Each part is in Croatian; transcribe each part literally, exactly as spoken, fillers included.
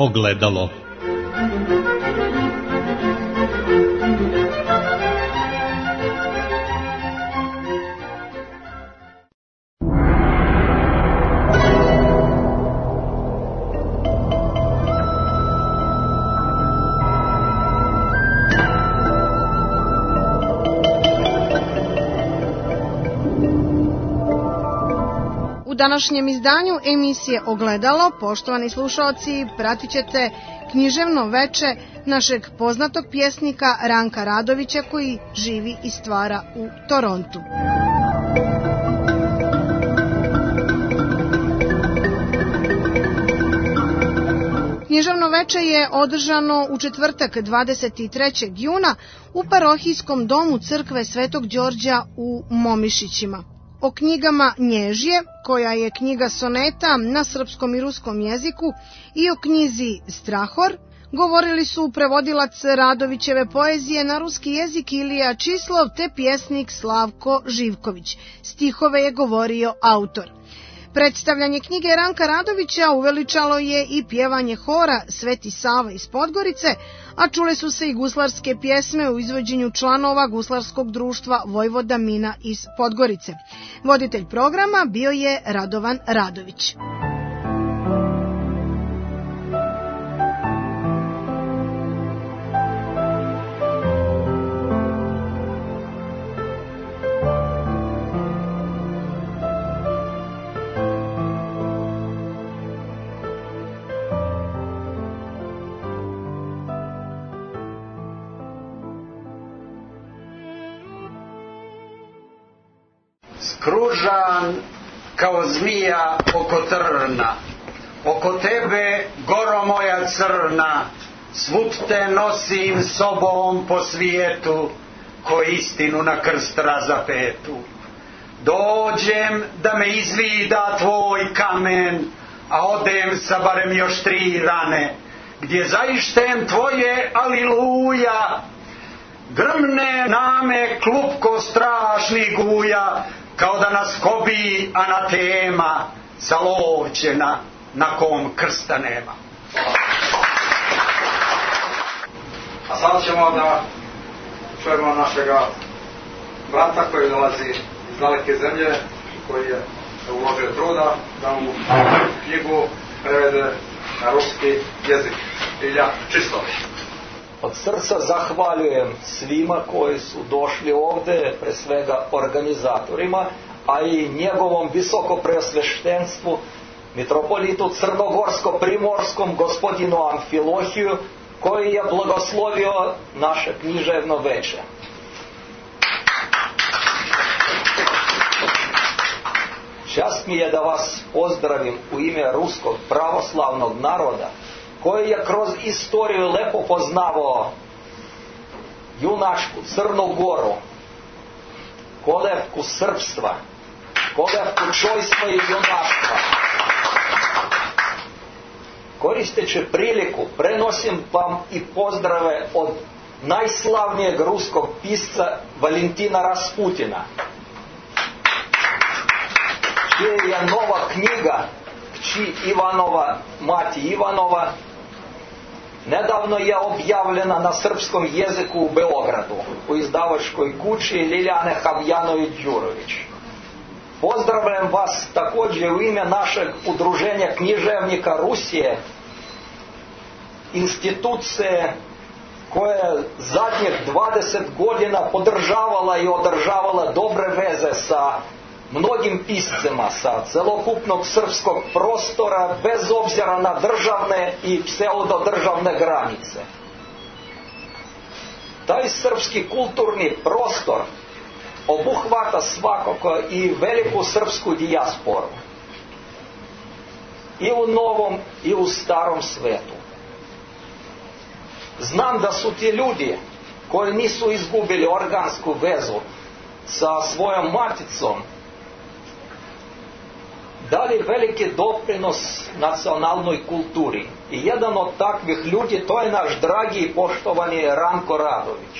Ogledalo. U današnjem izdanju emisije Ogledalo, poštovani slušaoci, pratit ćete književno veče našeg poznatog pjesnika Ranka Radovića koji živi i stvara u Torontu. Književno veče je održano u četvrtak dvadeset trećeg juna u parohijskom domu crkve Svetog Đorđa u Momišićima. O knjigama Nježje, koja je knjiga soneta na srpskom i ruskom jeziku, i o knjizi Strahor govorili su prevodilac Radovićeve poezije na ruski jezik Ilija Čislov te pjesnik Slavko Živković. Stihove je govorio autor. Predstavljanje knjige Ranka Radovića uveličalo je i pjevanje hora Sveti Sava iz Podgorice, a čule su se i guslarske pjesme u izvođenju članova Guslarskog društva Vojvoda Mina iz Podgorice. Voditelj programa bio je Radovan Radović. Skružan kao zmija oko trna, oko tebe, goro moja crna, svud te nosim sobom po svijetu, ko istinu na krst razapetu. Dođem da me izvida tvoj kamen, a odem sa barem još tri rane, gdje zaištem tvoje aliluja, grmne name klupko strašni guja, kao da nas kobi anatema zalovćena na kom krsta nema. A sad ćemo da čujemo našega brata koji dolazi iz daleke zemlje, koji je uložio truda da mu knjigu prevede na ruski jezik. Ilja Čislov. Od srca zahvaljujem svima koji su došli ovde, pre svega organizatorima, a i njegovom visokopreosveštenstvu, mitropolitu Crnogorsko-Primorskom gospodinu Amfilohiju, koji je blagoslovio naše književno veče. Čast mi je da vas pozdravim u ime ruskog pravoslavnog naroda, koji je kroz istoriju lepo poznavao junačku Crnu Goru, kolevku srpstva, kolevku čojstva i junaštva. Koristeći priliku, prenosim vam i pozdrave od najslavnijeg ruskog pisca Valentina Rasputina, čija je nova knjiga Kći Ivanova, mati Ivanova, nedavno je objavljena na srpskom jeziku u Beogradu, u izdavačkoj kući Liljane Habjanović-Đurović. Pozdravljam vas također u ime našeg udruženja književnika Rusije, institucije koja je zadnjih dvadeset godina podržavala i održavala dobre veze sa mnogim piscima sa celokupnog srpskog prostora, bez obzira na državne i pseudodržavne granice. Taj srpski kulturni prostor obuhvata svakako i veliku srpsku dijasporu. I u novom i u starom svetu. Znam da su ti ljudi koji nisu izgubili organsku vezu sa svojom maticom dali veliki doprinos nacionalnoj kulturi. I jedan od takvih ljudi to je naš dragi i poštovani Ranko Radović.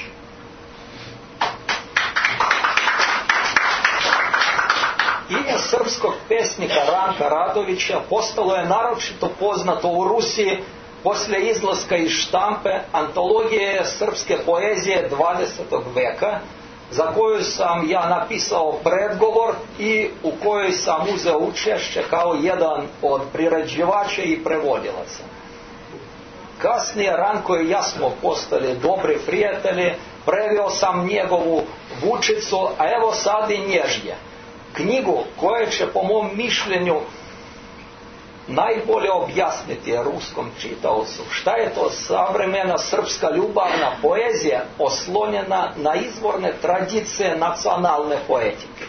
Ime srpskog pesnika Ranka Radovića postalo je naročito poznato u Rusiji poslije izlaska iz štampe antologije srpske poezije dvadesetog veka, za koju sam ja napisao predgovor i u kojoj sam uzeo učešće kao jedan od priređivača i prevodilaca. Kasnije Ranko i ja smo postali dobri prijatelji, preveo sam njegovu Vučicu, a evo sad i Nježnje. Knjigu koja će po mom mišljenju najbolje objasniti ruskom čitaocu šta je to savremena srpska ljubavna poezija oslonjena na izvorne tradicije nacionalne poetike.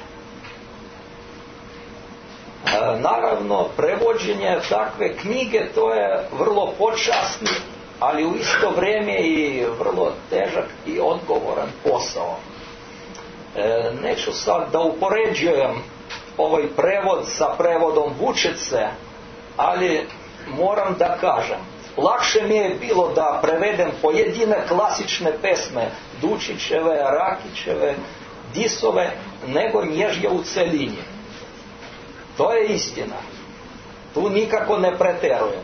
E, naravno, prevođenje takve knjige to je vrlo počasni, ali u isto vrijeme i vrlo težak i odgovoran posao. E, neću sad da upoređujem ovaj prevod sa prevodom Vučice, ali moram da kažem, lakše mi je bilo da prevedem pojedine klasične pesme Dučićeve, Rakićeve, Disove, nego Nježnje u celini. To je istina. Tu nikako ne preterujem.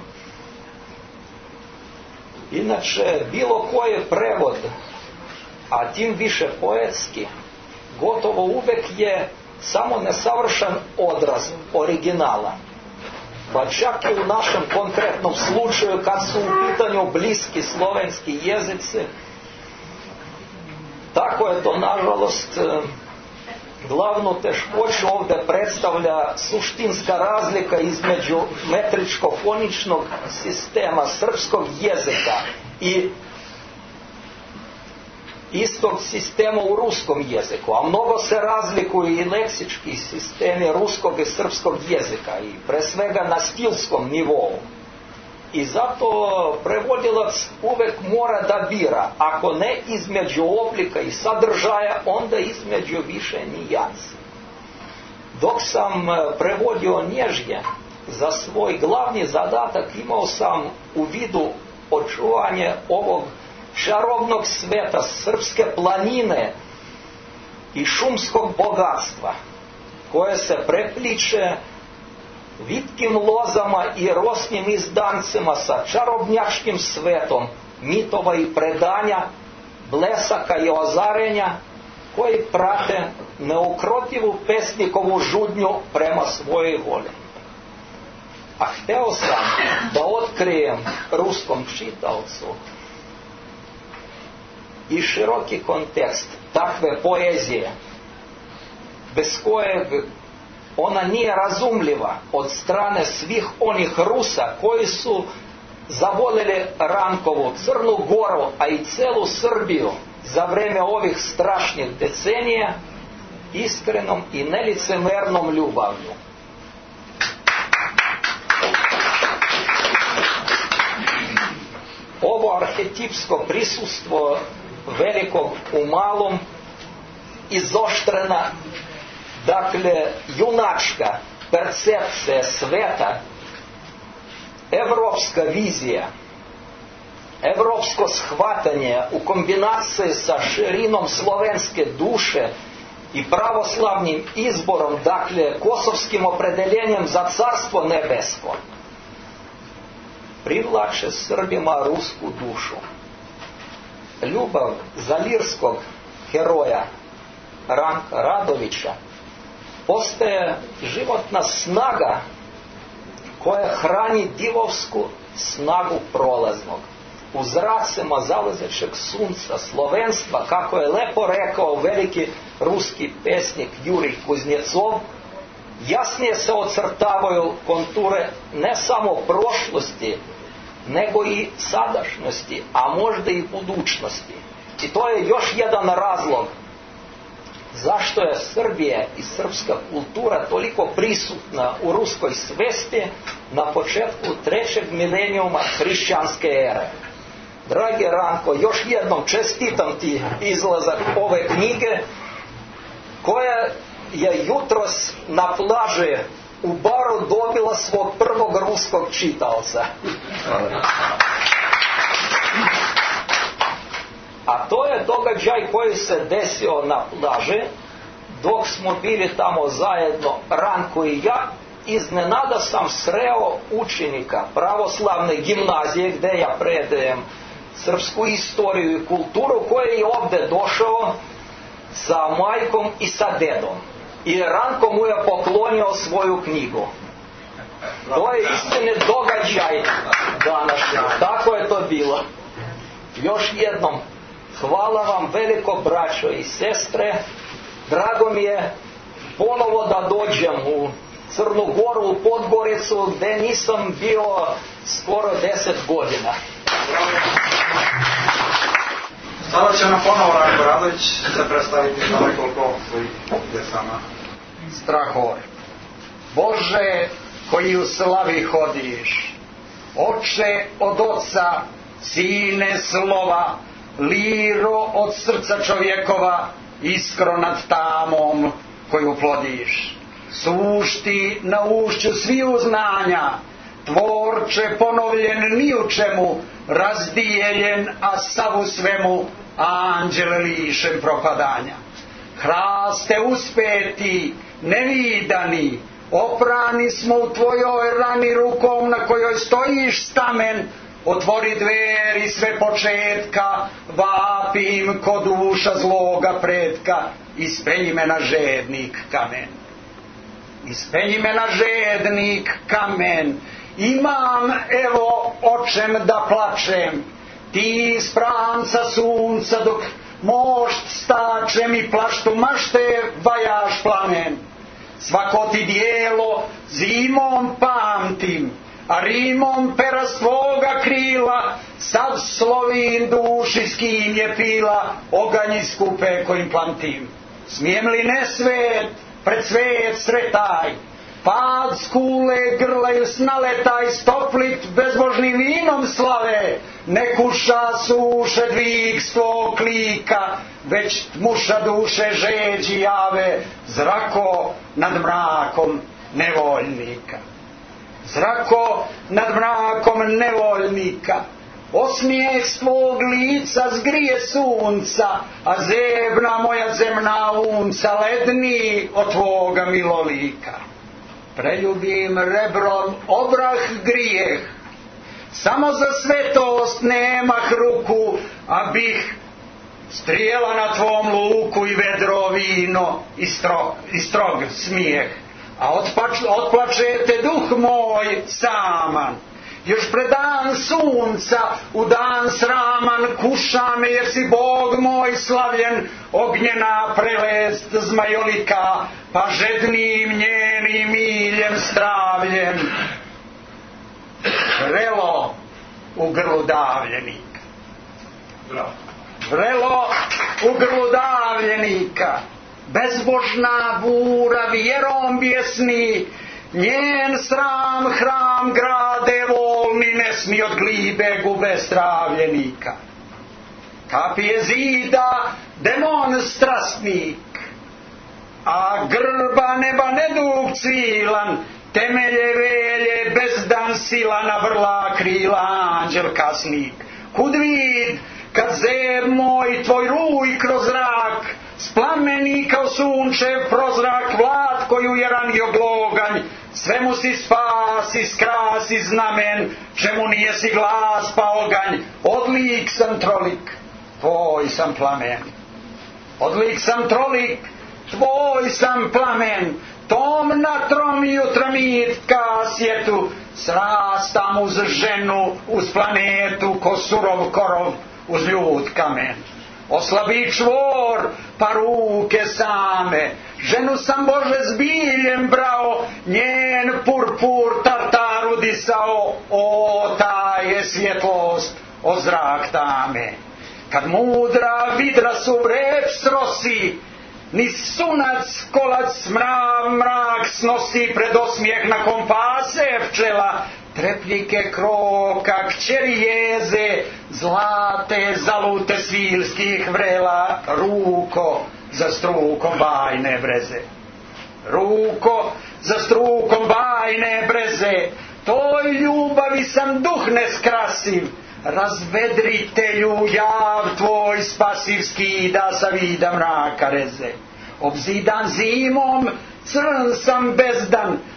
Inače, bilo koji prevod, a tim više poetski, gotovo uvek je samo nesavršen odraz originala. Pa čak i u našem konkretnom slučaju, kad su u pitanju bliski slovenski jezici, tako je to, nažalost, glavnu teškoću ovdje predstavlja suštinska razlika između metričko-foničnog sistema srpskog jezika i istog sistema u ruskom jeziku, a mnogo se razlikuju i leksički sistemi ruskog i srpskog jezika i pre svega na stilskom nivou. I zato prevodilac uvek mora da bira, ako ne između oblika i sadržaja, onda između više nijansi. Dok sam prevodio Nježnje, za svoj glavni zadatak imao sam u vidu očuvanje ovog čarobnog sveta srpske planine i šumskog bogatstva, koje se prepliče vitkim lozama i rosnim izdancima sa čarobnjačkim svetom mitova i predanja, blesaka i ozarenja, koji prate neukrotivu pesnikovu žudnju prema svojoj voli. A hteo sam da otkrijem ruskom čitaocu i široki kontekst takve poezije, bez kojeg ona nije razumljiva od strane svih onih Rusa koji su zavoljeli Rankovu Crnu Goru, a i celu Srbiju za vreme ovih strašnih decenija, iskrenom i nelicemernom ljubavlju. Ovo arhetipsko prisustvo velikog u malom, izoštrena, dakle, junačka percepcija sveta, evropska vizija, evropsko shvatanje u kombinaciji sa širinom slovenske duše i pravoslavnim izborom, dakle, kosovskim opredeljenjem za carstvo nebesko, privlače Srbima rusku dušu. Ljubav za lirskog heroja Ranka Radovića postaje životna snaga koja hrani divovsku snagu prolaznog. U zracima zalazećeg sunca, slovenstva, kako je lepo rekao veliki ruski pesnik Jurij Kuznecov, jasnije se ocrtavaju konture ne samo prošlosti, nego i sadašnjosti, a možda i budućnosti. I to je još jedan razlog zašto je Srbija i srpska kultura toliko prisutna u ruskoj svesti na početku trećeg milenijuma hrišćanske ere. Dragi Ranko, još jednom čestitam ti izlazak ove knjige, koja je jutros na plaži u baru dobila svog prvog ruskog čitaoca. A to je događaj koji se desio na plaži dok smo bili tamo zajedno, Ranko i ja, iznenada sam sreo učenika pravoslavne gimnazije gdje ja predajem srpsku istoriju i kulturu, koji je ovdje došao sa majkom i sa dedom. I Ranko mu je poklonio svoju knjigu. To je istine događaj današnji. Tako je to bilo. Još jednom, hvala vam veliko, braćo i sestre. Drago mi je ponovo da dođem u Crnu Goru, u Podgoricu, gdje nisam bio skoro deset godina. Sada će nam ponovo Ranko Radović se predstaviti na nekoliko svojih pjesama. Strahor. Bože, koji u slavi hodiš, Oče od oca, Sine slova, liro od srca čovjekova, iskro nad tamom koju plodiš. Sušti na ušću sviju znanja, Tvorče ponovljen ni u čemu, razdijeljen, a sav u svemu, anđele lišen propadanja. Hraste uspeti, nevidani, oprani smo u tvojoj rani rukom na kojoj stojiš stamen. Otvori dveri sve početka, vapim ko duša zloga pretka, ispenji me na žednik kamen. Ispenji me na žednik kamen. Imam, evo, očem da plačem, ti iz pramca sunca dok mošt stačem i plaštu mašte vajaš plamen. Svako ti dijelo zimom pamtim, a rimom pera svoga krila, sad slovim duši s kim je pila, oganj iskupe kojim plantim. Smijem li nesvet pred svet sretaj, pad skule grlaju snaletaj, stoplit bezbožnim vinom slave, ne kuša suše dvig svog klika, već muša duše žeđi jave, zrako nad mrakom nevoljnika. Zrako nad mrakom nevoljnika, osmijeh svog lica zgrije sunca, a zebna moja zemna unca ledni od tvoga milolika. Preljubim rebrom obrah grijeh, samo za svetost nemah ruku, a bih strijela na tvom luku i vedro vino i strog, i strog smijeh. A otpač, otplačete duh moj saman, još pred dan sunca, u dan sraman, kuša me jer si Bog moj slavljen, ognjena prelest zmajolika, pa žednim njenim miljem stravljen. Vrelo u grlu davljenika. Vrelo u grlu davljenika, bezbožna bura vjerom bjesni, njen sram hram grade volni, ne smi od glibe gube stravljenika. Kapije zida demon strasnik, a grba neba nedug cvilan, temelje velje bezdan sila, na vrla krila anđel kasnik. Kud vid kad zeb moj tvoj ruj kroz zrak splameni kao sunčev prozrak, vlad koju je ranio gloganj, svemu si spas i skras i znamen, čemu nije si glas pa oganj. Odlik sam trolik, tvoj sam plamen. Odlik sam trolik, tvoj sam plamen. Tom natrom jutra mitka sjetu, srastam uz ženu, uz planetu, ko surov korov uz ljud kamen. Oslabi čvor, pa ruke same, ženu sam Bože s biljem brao, njen purpur tartar udisao, o ta je svjetlost, o zrak tame. Kad mudra vidra su rep srosi, ni sunac kolac mrav mrak snosi, pred osmijeh na kompase pčela, trepljike kroka, kćeri jeze, zlate zalute svilskih vrela, ruko za strukom bajne breze. Ruko za strukom bajne breze, toj ljubavi sam duh neskrasiv, razvedritelju jav tvoj spasiv skida sa vida mraka reze. Obzidan zimom, crn sam bezdan,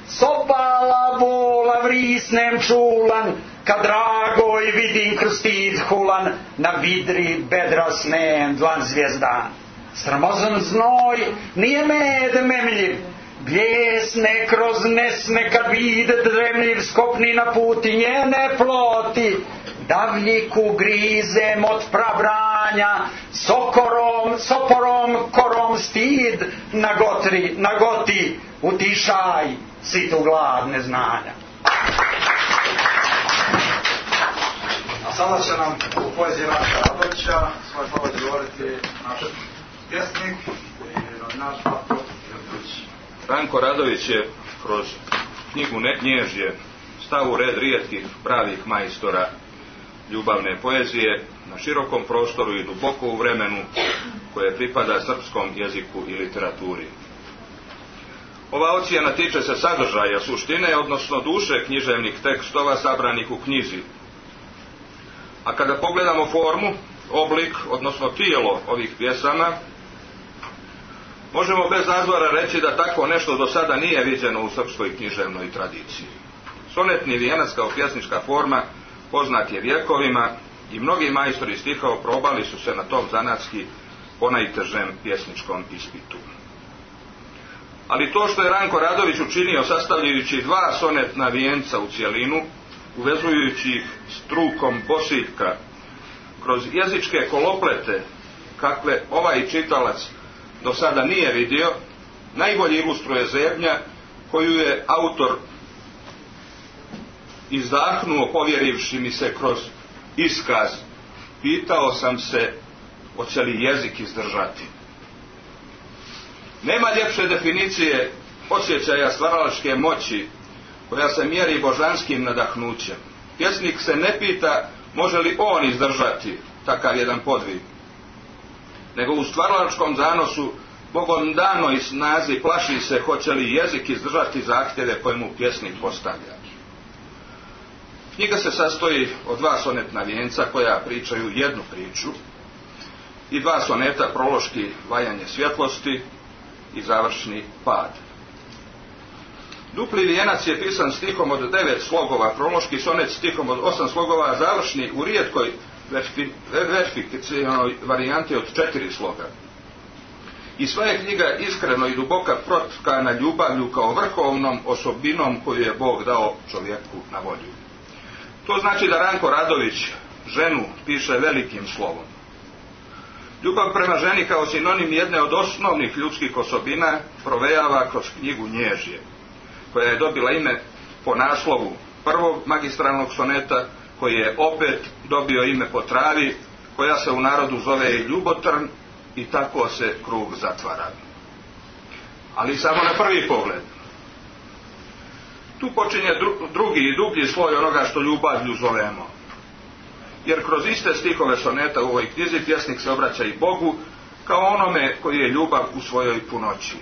Sopala bola vrisnem čulan, kad dragoj vidim krstit hulan, na vidri bedra snem dlan zvijezdan. Sramozan znoj nije med memljiv, bljesne kroz nesne kad vide dremljiv, skopni na puti njene ploti, davljiku grizem od prabranja, sokorom, soporom, korom stid nagotri, nagoti, utišaj situ glad neznanja. A sada će nam u poeziji Ranka Radovića svoj povod govoriti naš pjesnik i naš Patko Jurković. Ranko Radović je kroz knjigu Nježje stao u red rijetkih pravih majstora ljubavne poezije na širokom prostoru i duboko u vremenu koje pripada srpskom jeziku i literaturi. Ova ocjena tiče se sadržaja, suštine, odnosno duše književnih tekstova sabranih u knjizi. A kada pogledamo formu, oblik, odnosno tijelo ovih pjesama, možemo bez zazora reći da tako nešto do sada nije viđeno u srpskoj književnoj tradiciji. Sonetni vijenac kao pjesnička forma poznat je vjekovima i mnogi majstori stiha oprobali su se na tom zanatski ponajtežem pjesničkom ispitu. Ali to što je Ranko Radović učinio sastavljajući dva sonetna vijenca u cjelinu, uvezujući ih strukom bosiljka kroz jezičke koloplete kakve ovaj čitalac do sada nije vidio, najbolje ilustruje zebnja koju je autor izdahnuo povjerivši mi se kroz iskaz. Pitao sam se hoće li jezik izdržati. Nema ljepše definicije osjećaja stvaralačke moći koja se mjeri božanskim nadahnućem. Pjesnik se ne pita može li on izdržati takav jedan podvig, nego u stvaralačkom zanosu Bogom danoj snazi plaši se hoće li jezik izdržati zahtjeve koje mu pjesnik postavlja. Knjiga se sastoji od dva sonetna vijenca koja pričaju jednu priču i dva soneta, prološki Vajanje svjetlosti i završni Pad. Dupli vijenac je pisan stihom od devet slogova, prološki sonet stihom od osam slogova, a završni u rijetkoj verifikacionoj varijanti od četiri sloga. I sva je knjiga iskreno i duboka protkana ljubavlju kao vrhovnom osobinom koju je Bog dao čovjeku na volju. To znači da Ranko Radović ženu piše velikim slovom. Ljubav prema ženi kao sinonim jedne od osnovnih ljudskih osobina provejava kroz knjigu Nježje, koja je dobila ime po naslovu prvog magistralnog soneta, koji je opet dobio ime po travi, koja se u narodu zove i ljubotrn, i tako se krug zatvara. Ali samo na prvi pogled. Tu počinje drugi i dublji sloj onoga što ljubavlju zovemo. Jer kroz iste stihove soneta u ovoj knjizi pjesnik se obraća i Bogu kao onome koji je ljubav u svojoj punoći.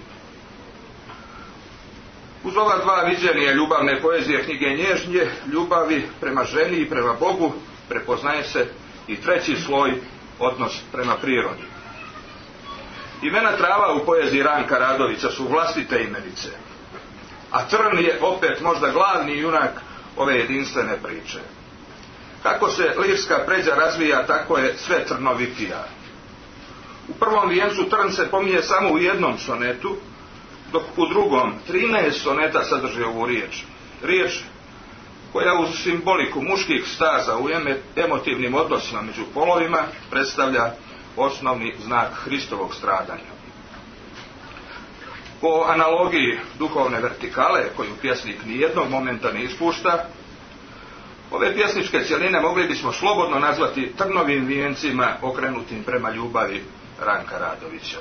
Uz ova dva viđenija ljubavne poezije knjige Nježnje, ljubavi prema ženi i prema Bogu, prepoznaje se i treći sloj, odnos prema prirodi. Imena trava u poeziji Ranka Radovića su vlastite imenice, a trn je opet možda glavni junak ove jedinstvene priče. Kako se lirska pređa razvija, tako je sve trnovitija. U prvom vijencu trn se pominje samo u jednom sonetu, dok u drugom trinaest soneta sadrži ovu riječ. Riječ koja uz simboliku muških staza u emotivnim odnosima među polovima predstavlja osnovni znak Hristovog stradanja. Po analogiji duhovne vertikale, koju pjesnik nijednog momenta ne ispušta, ove pjesničke cjeline mogli bismo slobodno nazvati trnovim vijencima okrenutim prema ljubavi Ranka Radovića.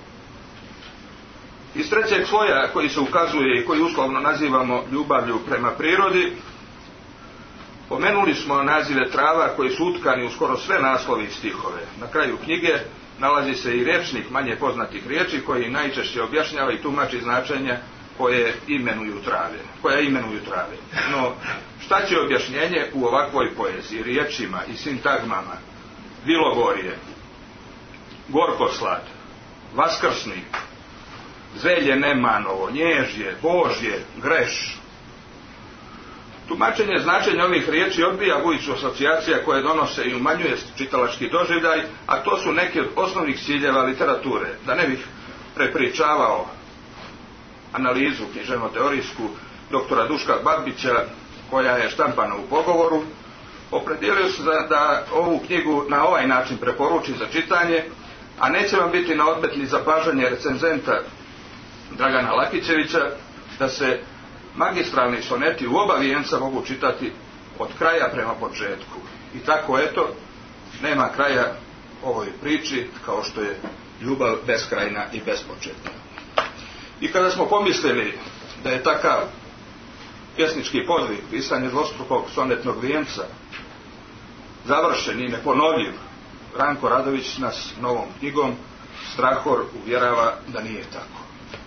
Iz trećeg sloja, koji se ukazuje i koji uslovno nazivamo ljubavlju prema prirodi, pomenuli smo nazive trava koji su utkani u skoro sve naslovi i stihove. Na kraju knjige nalazi se i rječnik manje poznatih riječi koji najčešće objašnjava i tumači značenja koje imenuju trave, koja imenuju trave. No, šta će objašnjenje u ovakvoj poeziji, riječima i sintagmama? Bilogorje, gorkoslad, vaskrsnik, zelje Nemanovo, nježje, Božje, greš. Tumačenje značenja ovih riječi odbija bujicu asocijacija koje donose i umanjuje čitalački doživljaj, a to su neke od osnovnih ciljeva literature. Da ne bih prepričavao analizu književno-teorijsku doktora Duška Babića, koja je štampana u Pogovoru, opredijelio se da, da ovu knjigu na ovaj način preporuči za čitanje, a neće vam biti na odmet ni zapažanje recenzenta Dragana Lakićevića da se magistralni soneti u oba vijenca mogu čitati od kraja prema početku. I tako, eto, nema kraja ovoj priči, kao što je ljubav beskrajna i bespočetna. I kada smo pomislili da je takav pjesnički podvig, pisanje dvostrukog sonetnog vijenca, završen i neponovljiv, Ranko Radović nas novom knjigom Strahor uvjerava da nije tako.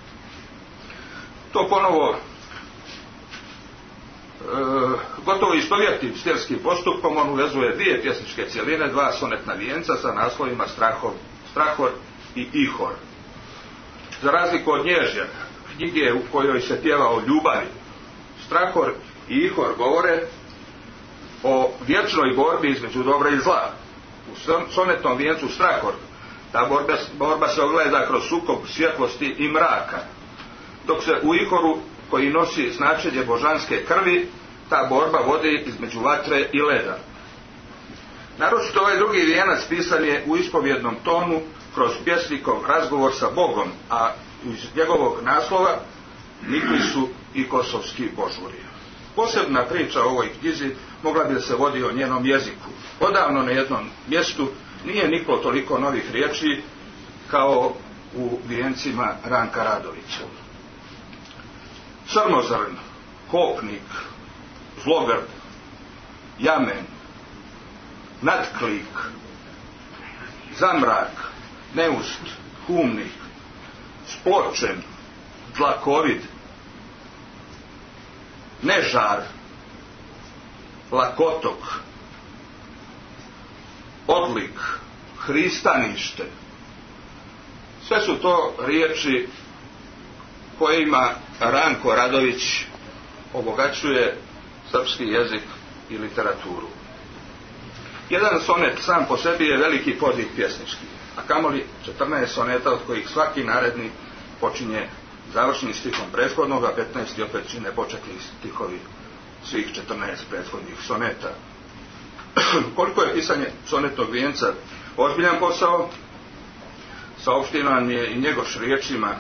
To ponovo E, gotovo istovjetnim stirskim postupkom on uvezuje dvije pjesničke cjeline, dva sonetna vijenca sa naslovima Strahor, Strahor i Ihor. Za razliku od Nježja, knjige u kojoj se pjeva o ljubavi, Strahor i Ihor govore o vječnoj borbi između dobra i zla. U sonetnom vijencu Strahor ta borba, borba se ogleda kroz sukob svjetlosti i mraka, dok se u Ihoru, koji nosi značenje božanske krvi, ta borba vodi između vatre i leda. Naročito ovaj drugi vijenac pisan je u ispovjednom tonu kroz pjesnikov razgovor sa Bogom, a iz njegovog naslova nikli su i kosovski božuri. Posebna priča o ovoj knjizi mogla bi da se vodi o njenom jeziku. Odavno na jednom mjestu nije niklo toliko novih riječi kao u vijencima Ranka Radovića. Crnozrn, kopnik, zlogrd, jamen, nadklik, zamrak, neust, humnik, spločen, dlakovid, nežar, lakotok, odlik, hristanište. Sve su to riječi kojima Ranko Radović obogaćuje srpski jezik i literaturu. Jedan sonet sam po sebi je veliki podvig pjesnički, a kamoli četrnaest soneta od kojih svaki naredni počinje završnim stihom prethodnog, a petnaest opet čine početni stihovi svih četrnaest prethodnih soneta. Koliko je pisanje sonetnog vijenca ozbiljan posao, saopštio nam je i Njegoš riječima: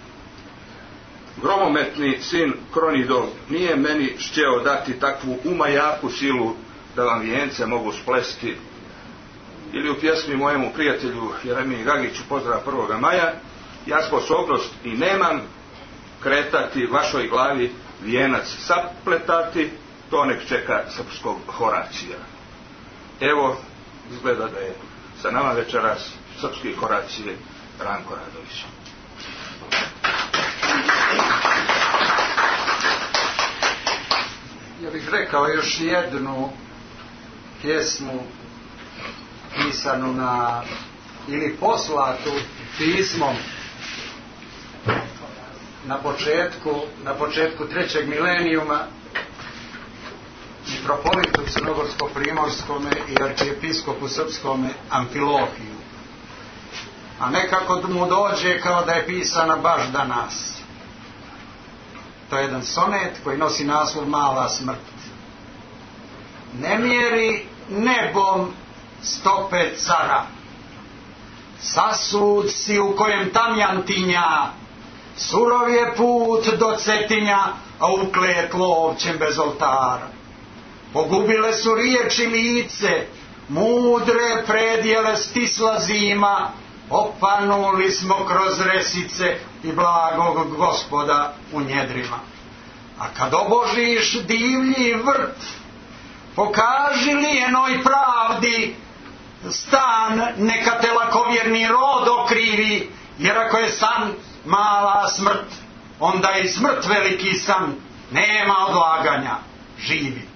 gromometni sin Kronidov nije meni šćeo dati takvu umajaku silu da vam vijence mogu splesti. Ili u pjesmi mojemu prijatelju Jeremiji Gagiću Pozdrav prvoga maja: ja sposobnost i nemam kretati vašoj glavi vijenac sapletati, to nek čeka srpskog Horacija. Evo, izgleda da je sa nama večeras srpski Horacije Ranko Radović. Ja bih rekao još jednu pjesmu pisanu na, ili poslatu pismom na početku, na početku trećeg milenijuma mitropolitu crnogorsko-primorskome i arhijepiskopu srpskome Amfilohiju. A nekako mu dođe kao da je pisana baš danas. To je jedan sonet koji nosi naslov Mala smrt. Ne mjeri nebom stope cara, sasud si u kojem tamjan tinja, surov je put do Cetinja, a ukle je tlo ovčem bez oltara. Pogubile su riječi lice, mudre predjele stisla zima, opanuli smo kroz resice i blagog Gospoda u njedrima. A kad obožiš divlji vrt, pokaži lijenoj pravdi stan, neka te lakovjerni rod okrivi, jer ako je san mala smrt, onda i smrt veliki san, nema odlaganja, živi.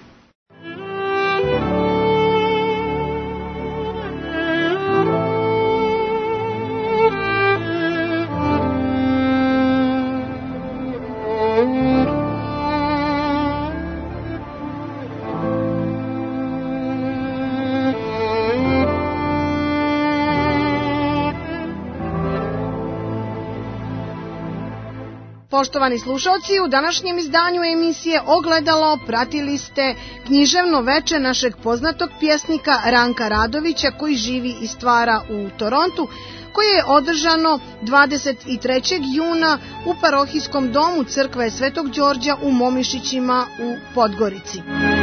Poštovani slušalci, u današnjem izdanju emisije Ogledalo pratili ste književno veče našeg poznatog pjesnika Ranka Radovića, koji živi i stvara u Torontu, koje je održano dvadeset trećeg juna u parohijskom domu crkve Svetog Đorđa u Momišićima u Podgorici.